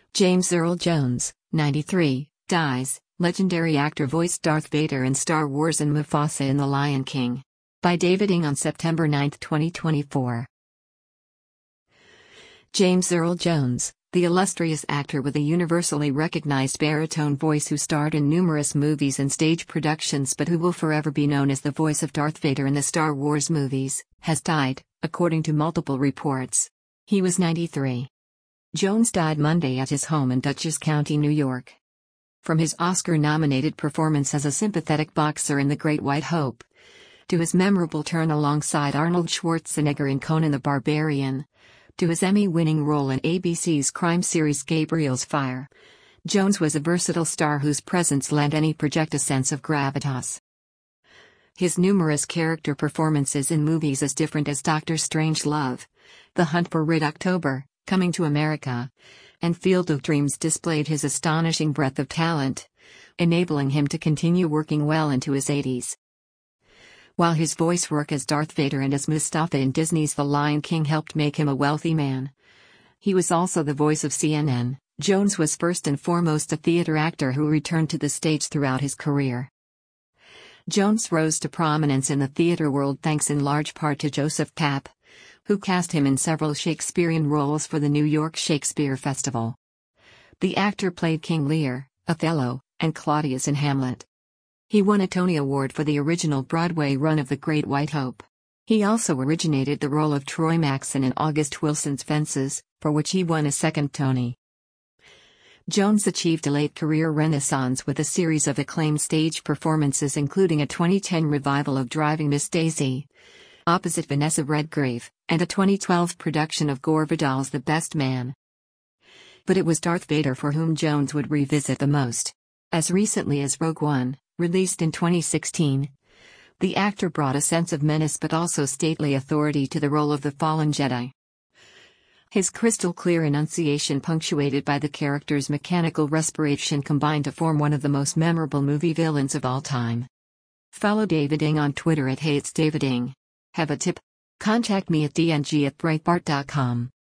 James Earl Jones, 93, dies. Legendary actor voiced Darth Vader in Star Wars and Mufasa in The Lion King. By David Ng on September 9, 2024. James Earl Jones, the illustrious actor with a universally recognized baritone voice who starred in numerous movies and stage productions but who will forever be known as the voice of Darth Vader in the Star Wars movies, has died, according to multiple reports. He was 93. Jones died Monday at his home in Dutchess County, New York. From his Oscar-nominated performance as a sympathetic boxer in The Great White Hope, to his memorable turn alongside Arnold Schwarzenegger in Conan the Barbarian, to his Emmy-winning role in ABC's crime series Gabriel's Fire, Jones was a versatile star whose presence lent any project a sense of gravitas. His numerous character performances in movies as different as Doctor Strangelove, The Hunt for Red October, Coming to America, and Field of Dreams displayed his astonishing breadth of talent, enabling him to continue working well into his 80s. While his voice work as Darth Vader and as Mustafa in Disney's The Lion King helped make him a wealthy man, he was also the voice of CNN. Jones was first and foremost a theater actor who returned to the stage throughout his career. Jones rose to prominence in the theater world thanks in large part to Joseph Papp, who cast him in several Shakespearean roles for the New York Shakespeare Festival. The actor played King Lear, Othello, and Claudius in Hamlet. He won a Tony Award for the original Broadway run of The Great White Hope. He also originated the role of Troy Maxon in August Wilson's Fences, for which he won a second Tony. Jones achieved a late career renaissance with a series of acclaimed stage performances including a 2010 revival of Driving Miss Daisy, opposite Vanessa Redgrave, and a 2012 production of Gore Vidal's The Best Man. But it was Darth Vader for whom Jones would revisit the most. As recently as Rogue One, released in 2016, the actor brought a sense of menace but also stately authority to the role of the fallen Jedi. His crystal-clear enunciation punctuated by the character's mechanical respiration combined to form one of the most memorable movie villains of all time. Follow David Ng on Twitter at @HeyIt'sDavidNg. Have a tip? Contact me at dng@breitbart.com.